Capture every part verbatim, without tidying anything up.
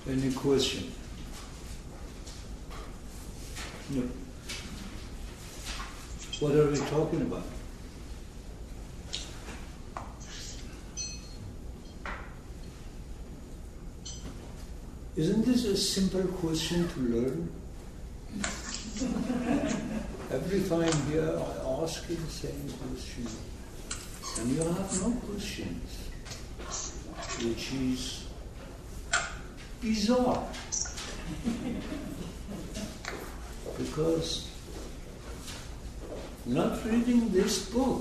Any question? No. What are we talking about? Isn't this a simple question to learn? Every time here I ask you the same question, and you have no questions, which is bizarre. Because not reading this book,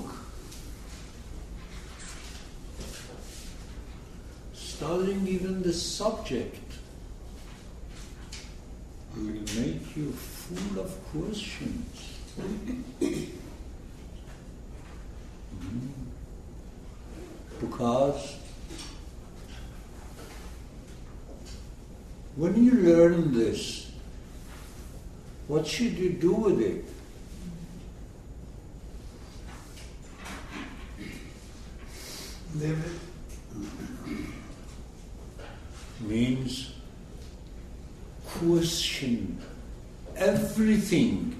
studying even the subject, will make you full of questions. mm. Because when you learn this, what should you do with it? Live it. Means question everything,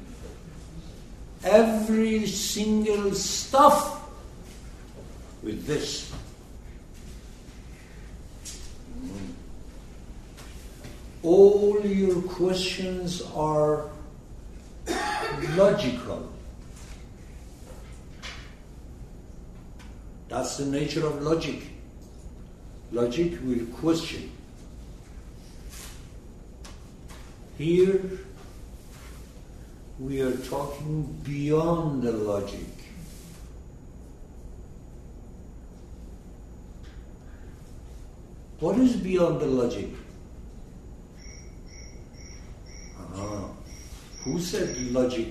every single stuff with this. Mm. All your questions are logical. That's the nature of logic. Logic will question. Here, we are talking beyond the logic. What is beyond the logic? Uh-huh. Who said logic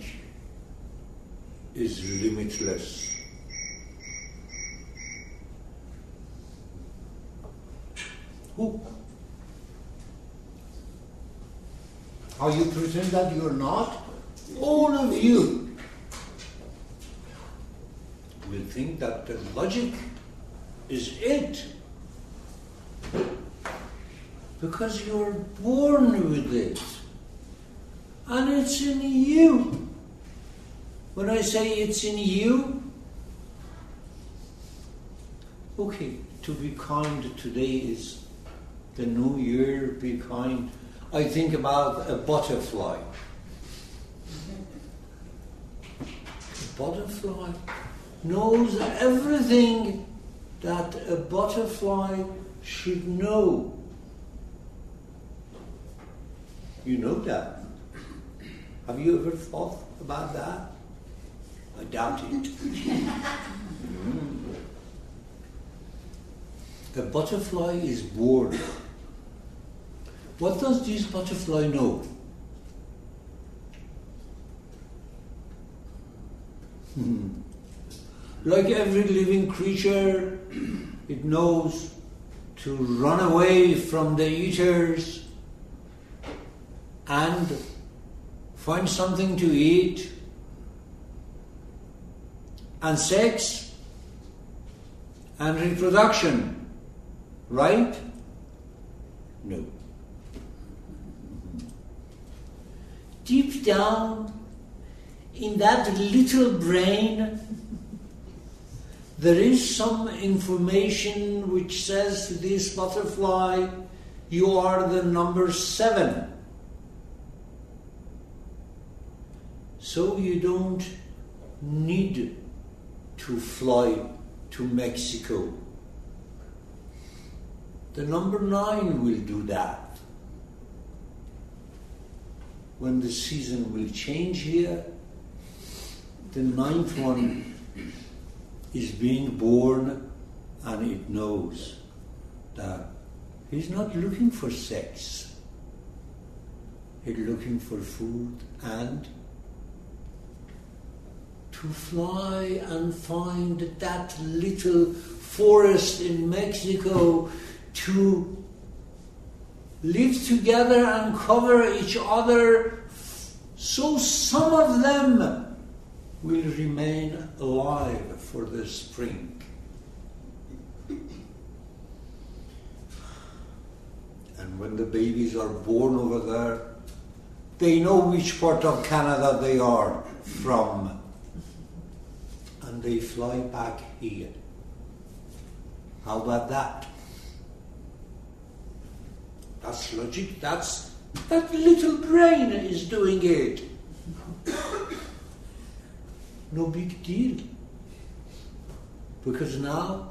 is limitless? Who? Are you pretend that you're not? All of you will think that the logic is it. Because you're born with it. And it's in you. When I say it's in you, okay, to be kind today is the new year, be kind. I think about a butterfly. A butterfly knows everything that a butterfly should know. You know that. Have you ever thought about that? I doubt it. mm. A butterfly is born. What does this butterfly know? Hmm. Like every living creature, it knows to run away from the eaters and find something to eat, and sex and reproduction, right? No. Deep down in that little brain, there is some information which says to this butterfly, you are the number seven. So you don't need to fly to Mexico. The number nine will do that. When the season will change here, the ninth one is being born, and it knows that he's not looking for sex. He's looking for food and to fly and find that little forest in Mexico, to live together and cover each other, so some of them will remain alive for the spring. And when the babies are born over there, they know which part of Canada they are from. And they fly back here. How about that? That's logic. That's that little brain is doing it. No big deal. Because now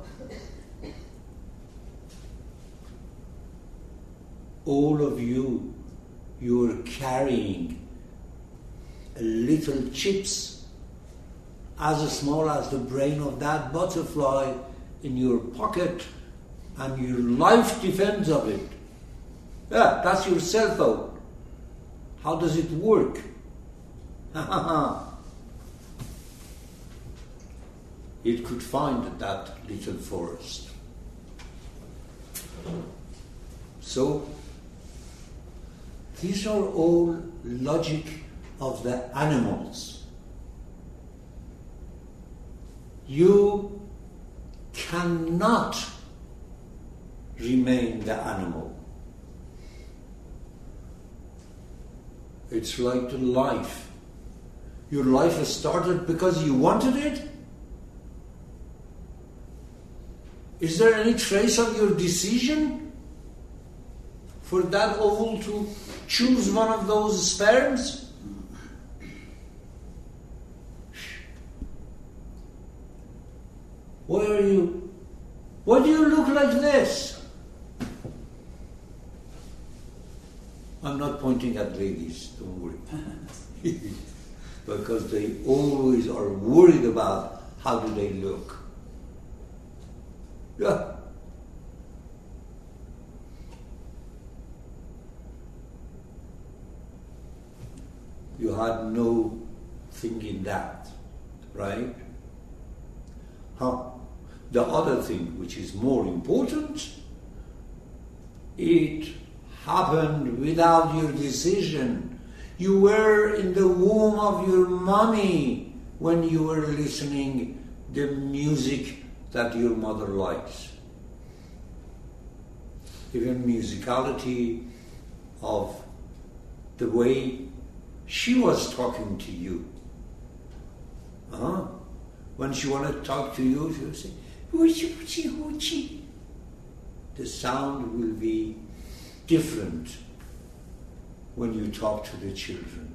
all of you, you're carrying little chips as small as the brain of that butterfly in your pocket, and your life depends on it. Yeah, that's your cell phone. How does it work? It could find that little forest. So, these are all logic of the animals. You cannot remain the animal. It's like the life. Your life has started because you wanted it? Is there any trace of your decision for that oval to choose one of those sperms? Why are you? Why do you look like this? I'm not pointing at ladies, don't worry. Because they always are worried about how do they look. Yeah. You had no thing in that, right? Huh. The other thing, which is more important, it happened without your decision. You were in the womb of your mommy when you were listening the music that your mother likes. Even musicality of the way she was talking to you. Uh-huh. When she wanted to talk to you, she would say, hoochie, hoochie, hoochie. The sound will be different when you talk to the children.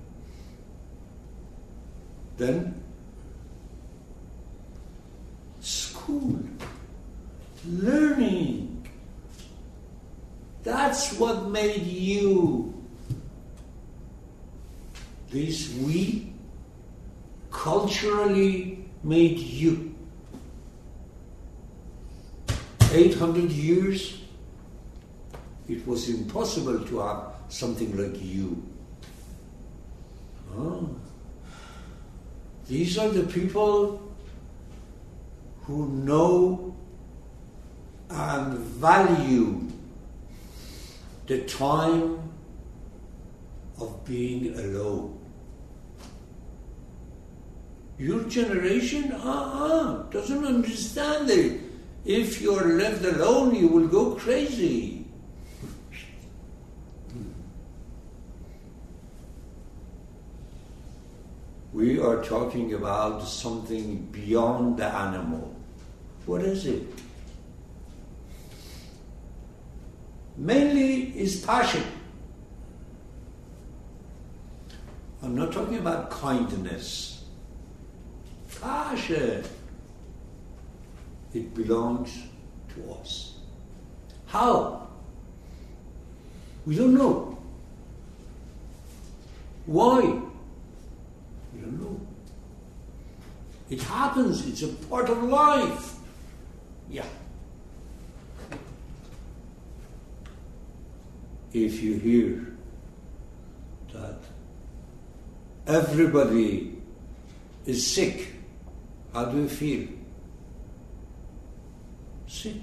Then, school, learning. That's what made you. This we culturally made you. eight hundred years, it was impossible to have something like you. Oh. These are the people who know and value the time of being alone. Your generation, uh-uh, doesn't understand it. If you are left alone, you will go crazy. We are talking about something beyond the animal. What is it? Mainly is passion. I'm not talking about kindness. Passion. It belongs to us. How? We don't know. Why? We don't know. It happens. It's a part of life. Yeah. If you hear that everybody is sick, how do you feel? Sick.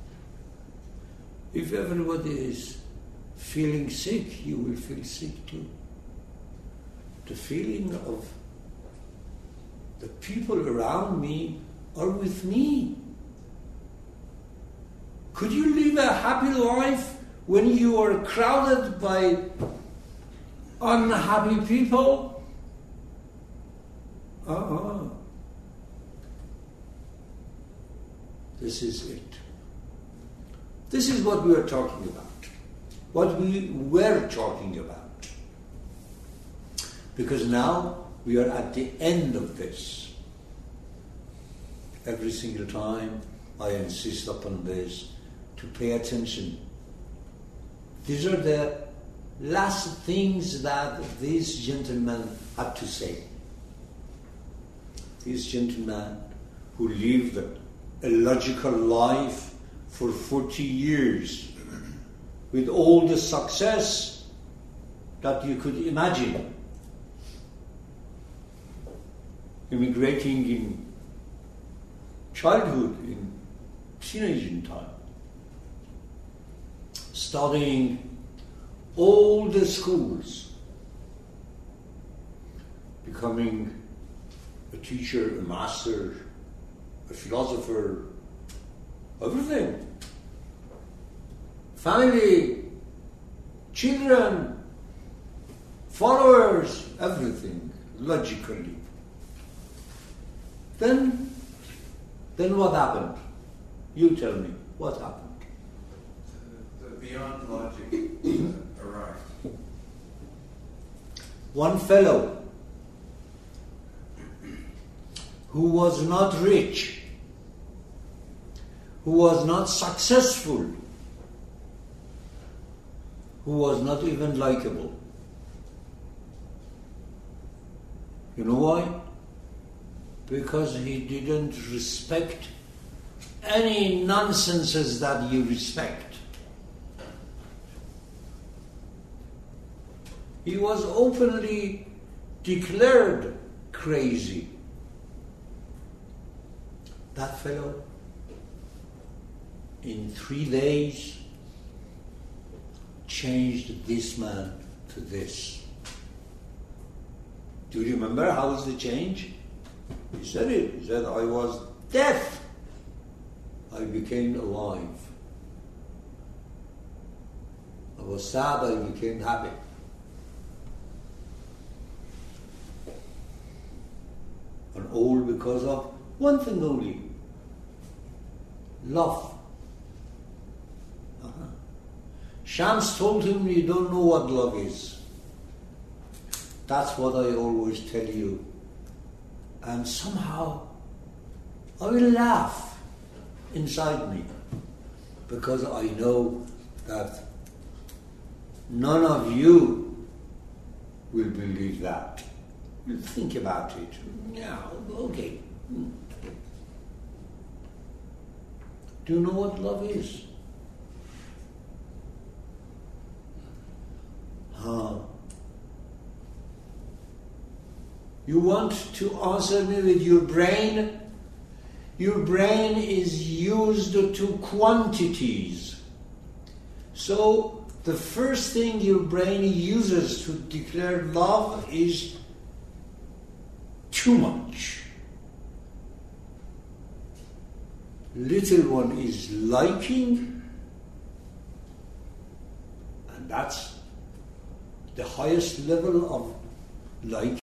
If everybody is feeling sick, you will feel sick too. The feeling of the people around me are with me. Could you live a happy life when you are crowded by unhappy people, uh-uh. This is it. This is what we are talking about. What we were talking about. Because now we are at the end of this. Every single time I insist upon this, to pay attention. These are the last things that this gentleman had to say. This gentleman who lived a logical life for forty years with all the success that you could imagine. Immigrating in childhood, in teenage time. Studying all the schools. Becoming a teacher, a master, a philosopher, everything. Family, children, followers, everything, logically. Then, then what happened? You tell me, what happened? The, the beyond logic arrived. One fellow who was not rich, who was not successful, who was not even likable. You know why? Because he didn't respect any nonsenses that you respect. He was openly declared crazy. That fellow, in three days, changed this man to this. Do you remember how was the change? He said it. He said, I was deaf. I became alive. I was sad. I became happy. And all because of one thing only. Love. Uh-huh. Shams told him, you don't know what love is. That's what I always tell you. And somehow I will laugh inside me because I know that none of you will believe that. You think about it. Yeah, okay. Do you know what love is? Huh. You want to answer me with your brain? Your brain is used to quantities. So the first thing your brain uses to declare love is too much. Little one is liking, and that's the highest level of liking.